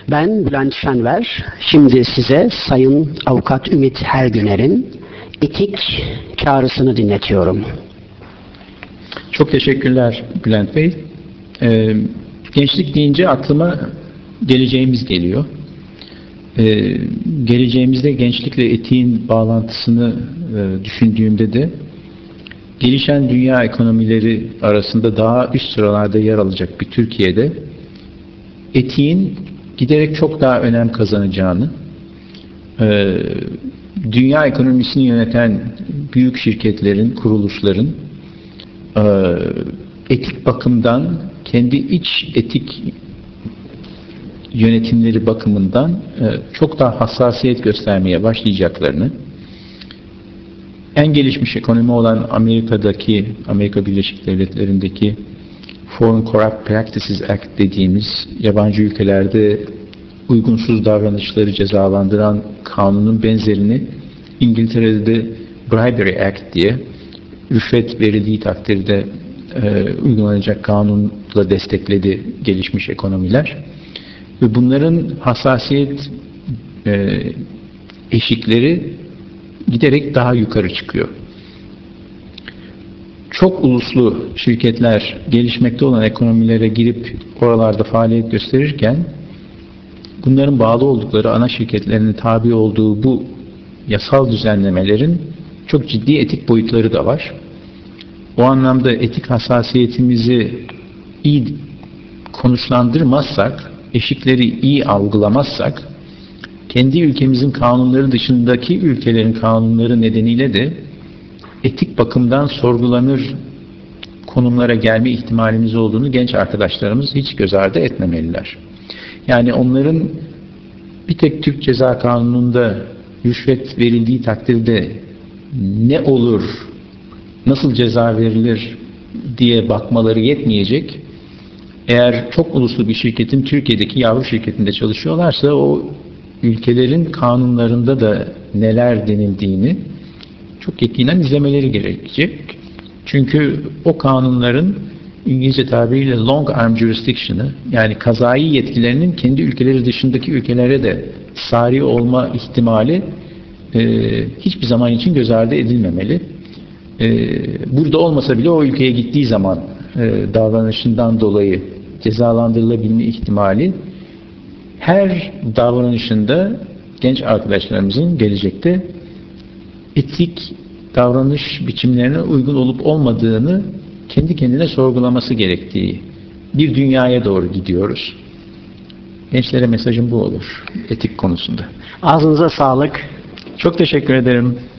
Ben Bülent Şenver. Şimdi size Sayın Avukat Ümit Hergüner'in etik çağrısını dinletiyorum. Çok teşekkürler Bülent Bey. Gençlik deyince aklıma geleceğimiz geliyor. Geleceğimizde gençlikle etiğin bağlantısını düşündüğümde de gelişen dünya ekonomileri arasında daha üst sıralarda yer alacak bir Türkiye'de etiğin giderek çok daha önem kazanacağını, dünya ekonomisini yöneten büyük şirketlerin, kuruluşların etik bakımdan, kendi iç etik yönetimleri bakımından çok daha hassasiyet göstermeye başlayacaklarını, en gelişmiş ekonomi olan Amerika Birleşik Devletleri'ndeki Foreign Corrupt Practices Act dediğimiz yabancı ülkelerde uygunsuz davranışları cezalandıran kanunun benzerini İngiltere'de de Bribery Act diye rüşvet verildiği takdirde uygulanacak kanunla destekledi gelişmiş ekonomiler. Ve bunların hassasiyet eşikleri giderek daha yukarı çıkıyor. Çok uluslu şirketler gelişmekte olan ekonomilere girip oralarda faaliyet gösterirken bunların bağlı oldukları ana şirketlerinin tabi olduğu bu yasal düzenlemelerin çok ciddi etik boyutları da var. O anlamda etik hassasiyetimizi iyi konuşlandırmazsak, eşikleri iyi algılamazsak, kendi ülkemizin kanunları dışındaki ülkelerin kanunları nedeniyle de etik bakımdan sorgulanır konumlara gelme ihtimalimiz olduğunu genç arkadaşlarımız hiç göz ardı etmemeliler. Yani onların bir tek Türk Ceza Kanunu'nda rüşvet verildiği takdirde ne olur, nasıl ceza verilir diye bakmaları yetmeyecek. Eğer çok uluslu bir şirketin Türkiye'deki yavru şirketinde çalışıyorlarsa o ülkelerin kanunlarında da neler denildiğini çok yakinen izlemeleri gerekecek. Çünkü o kanunların İngilizce tabiriyle long arm jurisdiction'ı, yani kazai yetkilerinin kendi ülkeleri dışındaki ülkelere de sari olma ihtimali hiçbir zaman için göz ardı edilmemeli. Burada olmasa bile o ülkeye gittiği zaman davranışından dolayı cezalandırılabilme ihtimali her davranışında genç arkadaşlarımızın gelecekte etik davranış biçimlerine uygun olup olmadığını kendi kendine sorgulaması gerektiği bir dünyaya doğru gidiyoruz. Gençlere mesajım bu olur etik konusunda. Ağzınıza sağlık. Çok teşekkür ederim.